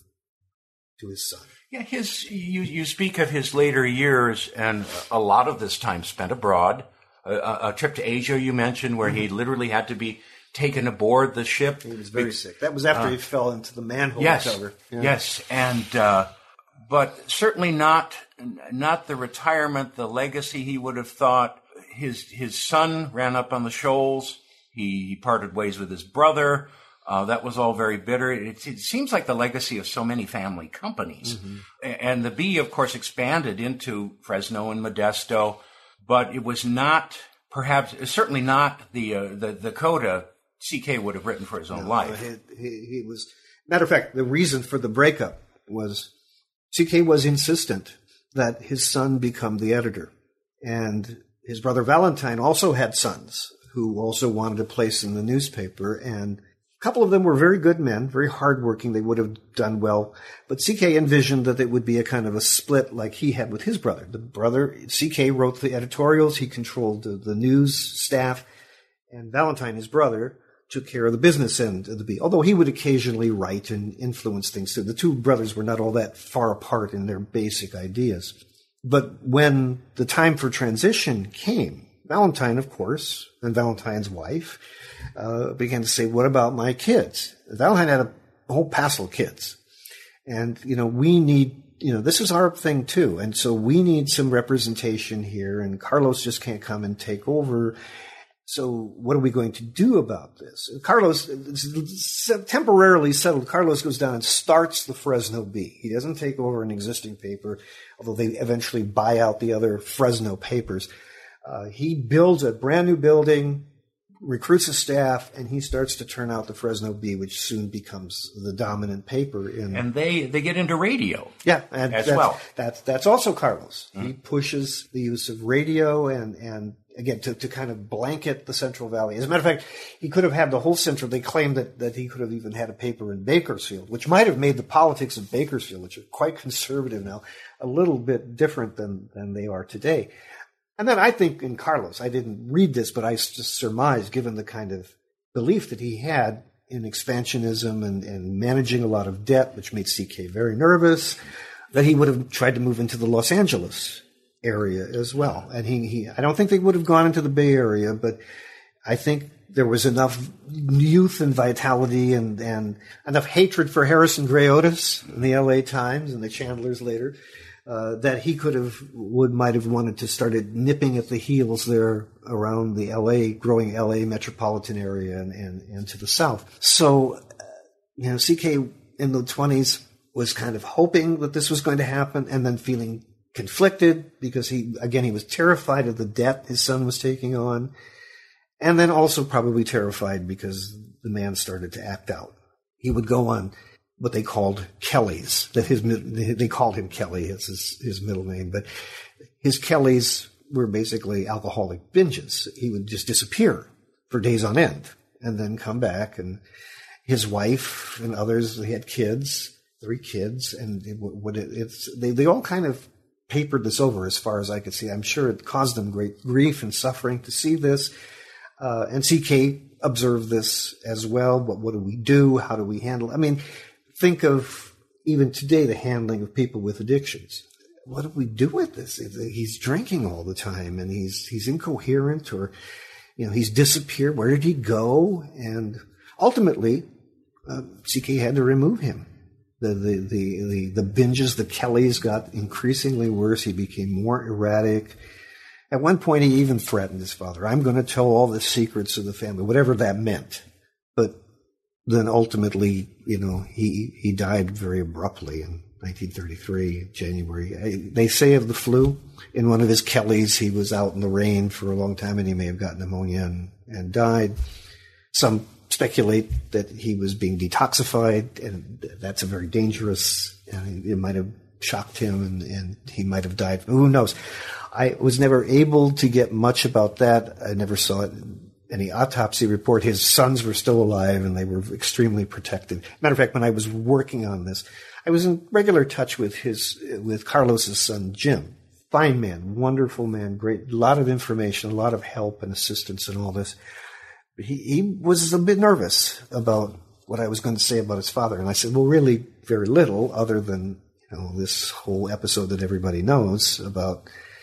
to his son. Yeah, his you, you speak of his later years, and a lot of this time spent abroad. A, a trip to Asia you mentioned, where mm-hmm. he literally had to be taken aboard the ship. He was very Be- sick. That was after uh, he fell into the manhole yes, cover. Yeah. Yes, and... Uh, But certainly not not the retirement, the legacy he would have thought. His his son ran up on the shoals. He, he parted ways with his brother. Uh, that was all very bitter. It, it seems like the legacy of so many family companies. Mm-hmm. And the Bee, of course, expanded into Fresno and Modesto, but it was not, perhaps, certainly not the uh, the, the coda C K would have written for his own no, life. He, he, he was, matter of fact, the reason for the breakup was C K was insistent that his son become the editor. And his brother Valentine also had sons who also wanted a place in the newspaper. And a couple of them were very good men, very hardworking. They would have done well. But C K envisioned that it would be a kind of a split like he had with his brother. The brother, C K wrote the editorials. He controlled the, the news staff. And Valentine, his brother, took care of the business end of the Bee, although he would occasionally write and influence things too. The two brothers were not all that far apart in their basic ideas. But when the time for transition came, Valentine, of course, and Valentine's wife, uh, began to say, what about my kids? Valentine had a whole passel of kids. And, you know, we need, you know, this is our thing too. And so we need some representation here, and Carlos just can't come and take over. So what are we going to do about this? Carlos, temporarily settled, Carlos goes down and starts the Fresno Bee. He doesn't take over an existing paper, although they eventually buy out the other Fresno papers. Uh, he builds a brand new building, recruits a staff, and he starts to turn out the Fresno Bee, which soon becomes the dominant paper. In And they, they get into radio yeah, and as that's, well. That's, that's also Carlos. Mm-hmm. He pushes the use of radio and, and Again, to, to kind of blanket the Central Valley. As a matter of fact, he could have had the whole Central. They claimed that, that he could have even had a paper in Bakersfield, which might have made the politics of Bakersfield, which are quite conservative now, a little bit different than, than they are today. And then I think in Carlos, I didn't read this, but I just surmised, given the kind of belief that he had in expansionism and, and managing a lot of debt, which made C K very nervous, that he would have tried to move into the Los Angeles area as well. And he, he I don't think they would have gone into the Bay Area, but I think there was enough youth and vitality and, and enough hatred for Harrison Gray Otis in the L A Times and the Chandlers later, uh, that he could have, would, might have wanted to started nipping at the heels there around the L A, growing L A metropolitan area and, and, and to the south. So, uh, you know, C K in the twenties was kind of hoping that this was going to happen and then feeling conflicted because he, again, he was terrified of the debt his son was taking on. And then also probably terrified because the man started to act out. He would go on what they called Kellys. That his they called him Kelly. It's his, his middle name, but his Kellys were basically alcoholic binges. He would just disappear for days on end and then come back. And his wife and others, they had kids, three kids, and it, what it, it's they they all kind of papered this over as far as I could see. I'm sure it caused them great grief and suffering to see this. Uh, and C K observed this as well. What, what do we do? How do we handle? I mean, think of even today the handling of people with addictions. What do we do with this? He's drinking all the time, and he's he's incoherent, or you know, he's disappeared. Where did he go? And ultimately, uh, C K had to remove him. The the the the, the binges, the Kellys got increasingly worse. He became more erratic. At one point, he even threatened his father, I'm going to tell all the secrets of the family, whatever that meant. But then ultimately, you know, he, he died very abruptly in nineteen thirty-three, January. They say of the flu, in one of his Kellys, he was out in the rain for a long time and he may have got pneumonia and, and died. Some speculate that he was being detoxified, and that's a very dangerous, and it might have shocked him and, and he might have died. Who knows? I was never able to get much about that. I never saw it in any autopsy report. His sons were still alive, and they were extremely protective. Matter of fact, when I was working on this, I was in regular touch with his, with Carlos's son, Jim. Fine man, wonderful man, great, a lot of information, a lot of help and assistance and all this. But he, he was a bit nervous about what I was going to say about his father. And I said, well, really very little other than, you know, this whole episode that everybody knows about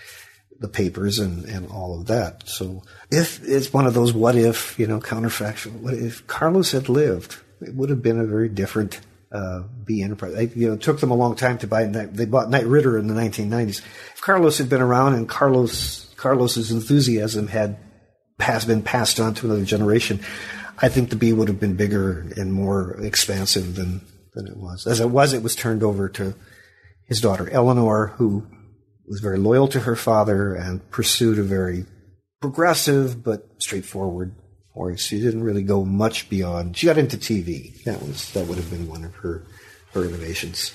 the papers and, and all of that. So if it's one of those what if, you know, counterfactual, what if Carlos had lived, it would have been a very different uh, B Enterprise. I, you know, it took them a long time to buy, they bought Knight Ridder in the nineteen nineties. If Carlos had been around and Carlos, Carlos's enthusiasm had passed, been passed on to another generation, I think the B would have been bigger and more expansive than, than it was. As it was, it was turned over to his daughter Eleanor, who was very loyal to her father and pursued a very progressive but straightforward course. She didn't really go much beyond. She got into T V. That was that would have been one of her her innovations.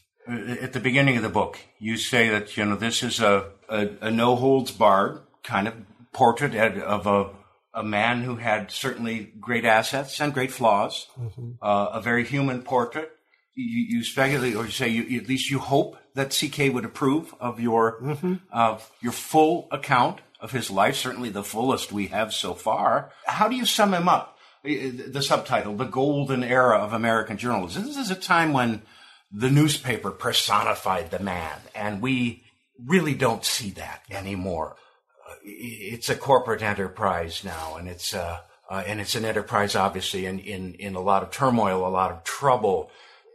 At the beginning of the book, you say that you know this is a a, a no holds barred kind of portrait of a a man who had certainly great assets and great flaws. Mm-hmm. Uh, a very human portrait. You, you speculate, or you say, you, at least you hope that C K would approve of your mm-hmm. of your full account of his life, certainly the fullest we have so far. How do you sum him up? The subtitle, The Golden Era of American Journalism. This is a time when the newspaper personified the man, and we really don't see that anymore. It's a corporate enterprise now, and it's uh, uh, and it's an enterprise, obviously, in, in, in a lot of turmoil, a lot of trouble.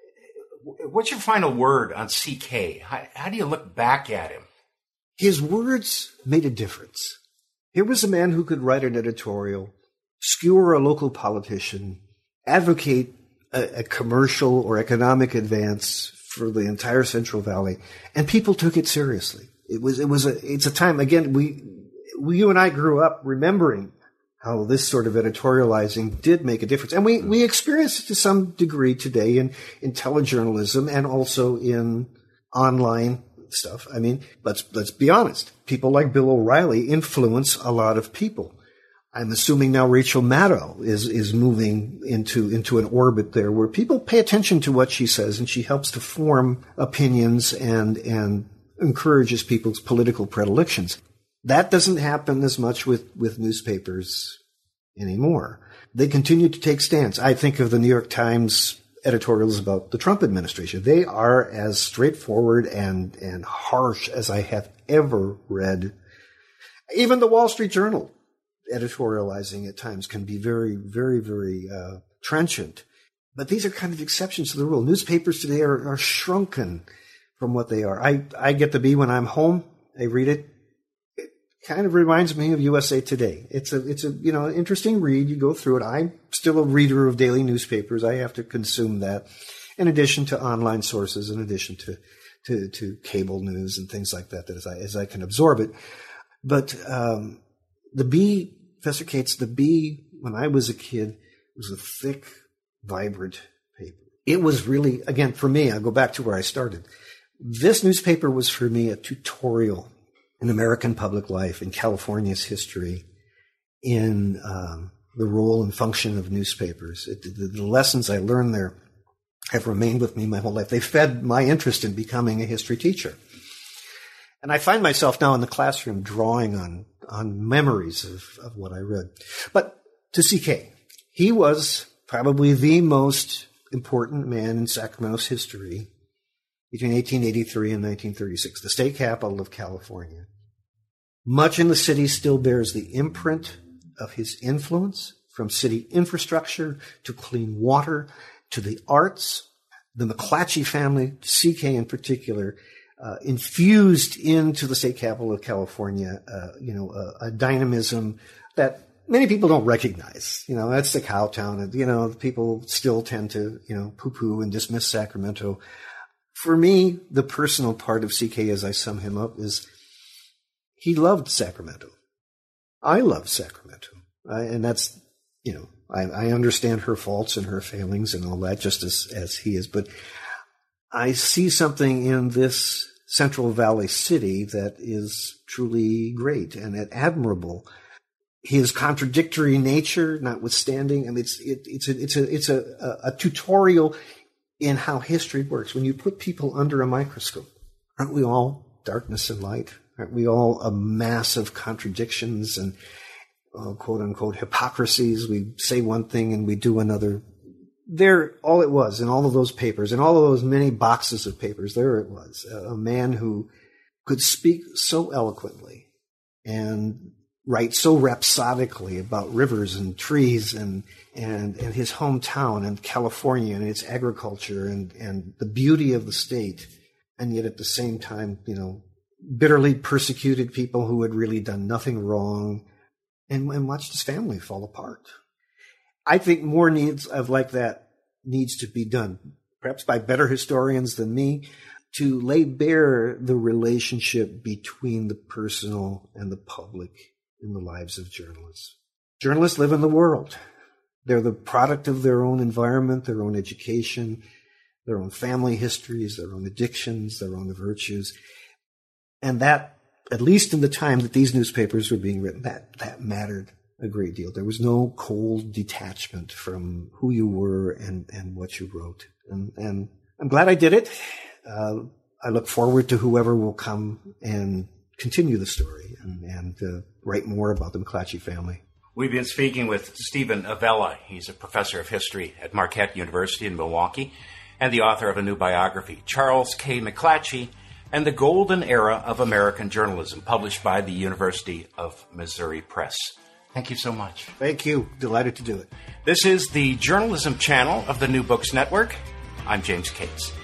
What's your final word on C K? How, how do you look back at him? His words made a difference. Here was a man who could write an editorial, skewer a local politician, advocate a, a commercial or economic advance for the entire Central Valley, and people took it seriously. It was, it was a, it's a time, again, we, we, you and I grew up remembering how this sort of editorializing did make a difference. And we, we experience it to some degree today in, in telejournalism and also in online stuff. I mean, let's, let's be honest. People like Bill O'Reilly influence a lot of people. I'm assuming now Rachel Maddow is, is moving into, into an orbit there where people pay attention to what she says, and she helps to form opinions and, and encourages people's political predilections. That doesn't happen as much with, with newspapers anymore. They continue to take stands. I think of the New York Times editorials about the Trump administration. They are as straightforward and, and harsh as I have ever read. Even the Wall Street Journal editorializing at times can be very, very, very uh, trenchant. But these are kind of exceptions to the rule. Newspapers today are, are shrunken from what they are. I, I get the Bee when I'm home. I read it. It kind of reminds me of U S A Today. It's a, it's a, you know, interesting read. You go through it. I'm still a reader of daily newspapers. I have to consume that in addition to online sources, in addition to, to, to cable news and things like that, that as I, as I can absorb it. But, um, the Bee, Professor Cates, the Bee, when I was a kid, was a thick, vibrant paper. It was really, again, for me, I'll go back to where I started. This newspaper was for me a tutorial in American public life, in California's history, in um, the role and function of newspapers. It, the, the lessons I learned there have remained with me my whole life. They fed my interest in becoming a history teacher. And I find myself now in the classroom drawing on, on memories of, of what I read. But to C K, he was probably the most important man in Sacramento's history between eighteen eighty-three and nineteen thirty-six, the state capital of California. Much in the city still bears the imprint of his influence, from city infrastructure to clean water to the arts. The McClatchy family, C K in particular, uh, infused into the state capital of California, uh, you know, a, a dynamism that many people don't recognize. You know, that's the cow town. And, you know, people still tend to, you know, poo-poo and dismiss Sacramento. For me, the personal part of C K, as I sum him up, is he loved Sacramento. I love Sacramento. I, and that's, you know, I, I understand her faults and her failings and all that, just as, as he is. But I see something in this Central Valley city that is truly great and admirable. His contradictory nature, notwithstanding, I mean, it's it, it's a it's a it's a, a, a tutorial in how history works. When you put people under a microscope, aren't we all darkness and light? Aren't we all a mass of contradictions and uh, quote unquote hypocrisies? We say one thing and we do another. There, all it was in all of those papers, in all of those many boxes of papers, there it was, a, a man who could speak so eloquently and write so rhapsodically about rivers and trees and, and, and his hometown and California and its agriculture and, and the beauty of the state. And yet at the same time, you know, bitterly persecuted people who had really done nothing wrong and, and watched his family fall apart. I think more needs of like that needs to be done, perhaps by better historians than me, to lay bare the relationship between the personal and the public in the lives of journalists. Journalists live in the world. They're the product of their own environment, their own education, their own family histories, their own addictions, their own virtues. And that, at least in the time that these newspapers were being written, that, that mattered a great deal. There was no cold detachment from who you were and, and what you wrote. And, and I'm glad I did it. Uh, I look forward to whoever will come and continue the story and, and uh, write more about the McClatchy family. We've been speaking with Stephen Avella. He's a professor of history at Marquette University in Milwaukee and the author of a new biography, Charles K. McClatchy and the Golden Era of American Journalism, published by the University of Missouri Press. Thank you so much. Thank you. Delighted to do it. This is the Journalism Channel of the New Books Network. I'm James Cates.